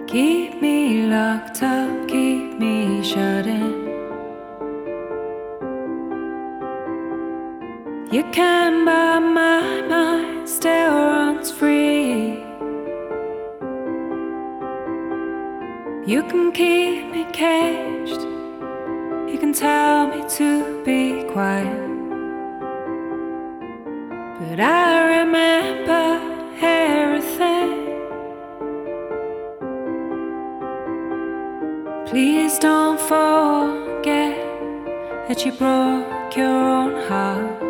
Keep me locked up, keep me shut in. You can buy my mind, still runs free. You can keep me caged, you can tell me to be quiet, but I remember everything. Please don't forget that you broke your own heart.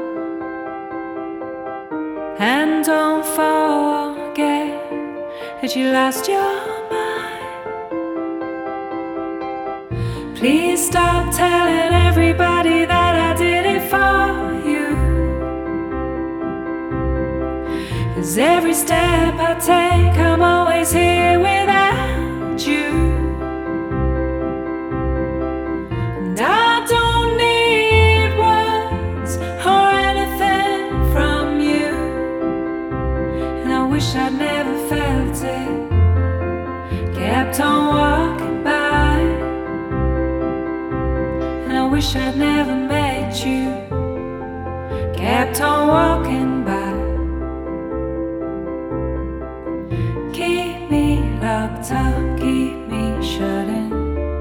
And don't forget that you lost your mind. Please stop telling everybody that I did it for you, 'cause every step I take I'm always here without you. And I don't need words or anything from you, and I wish I'd never felt it. Kept on walking by, and I wish I'd never met you. Kept on walking by. Keep me locked up, keep me shut in,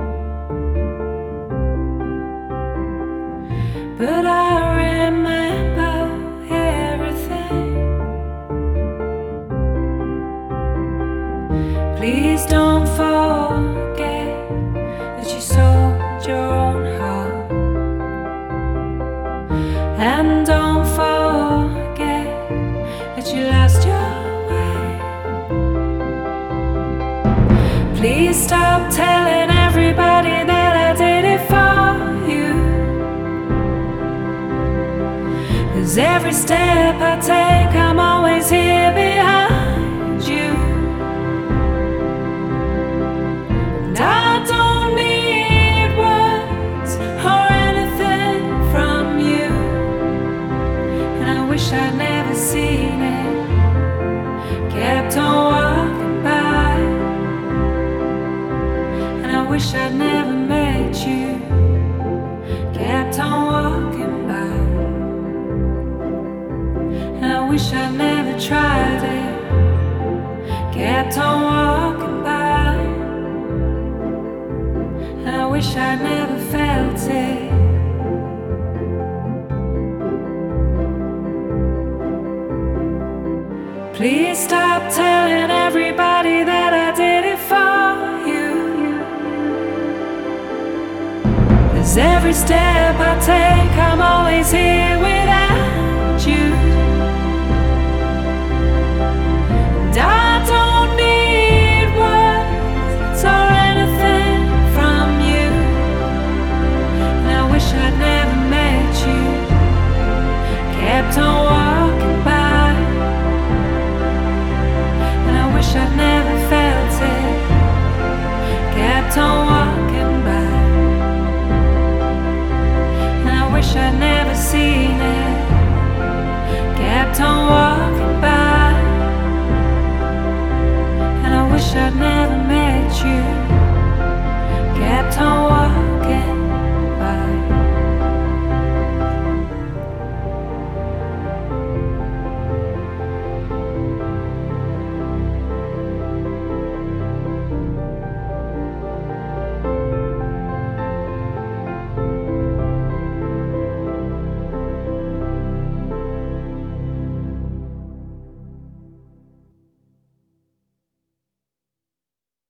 but I remember everything. Please don't forget that you sold your own heart. And don't forget that you lost your way. Please stop telling everybody that I did it for you, 'cause every step I take I'm always here behind you. And I don't need words or anything from you, and I wish I'd never seen it. Kept on walking by, and I wish I'd never met you. Kept on walking by, and I wish I'd never tried it. Kept on walking by, and I wish I'd never felt it. Please stop telling everybody that I did it for you, 'cause every step I take I'm always here without you. And I don't need words or anything from you, and I wish I'd never met you. Kept on walking by, and I wish I'd never felt it. Kept on walking by, and I wish I'd never seen it. Kept on walking by, and I wish I'd never met you. Kept on walking.